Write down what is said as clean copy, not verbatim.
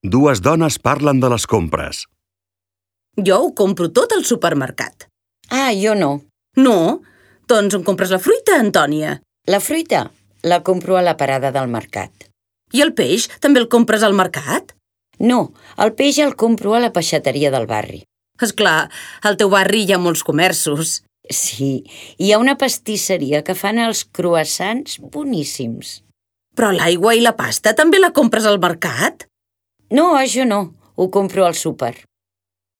Dues dones parlen de les compres. Jo ho compro tot al supermercat. Ah, jo no. No? Doncs on compres la fruita, Antònia? La fruita la compro a la parada del mercat. I el peix també el compres al mercat? No, el peix el compro a la peixateria del barri. És clar, al teu barri hi ha molts comerços. Sí, hi ha una pastisseria que fan els croissants boníssims. Però l'aigua i la pasta també la compres al mercat? No, això no, ho compro al súper.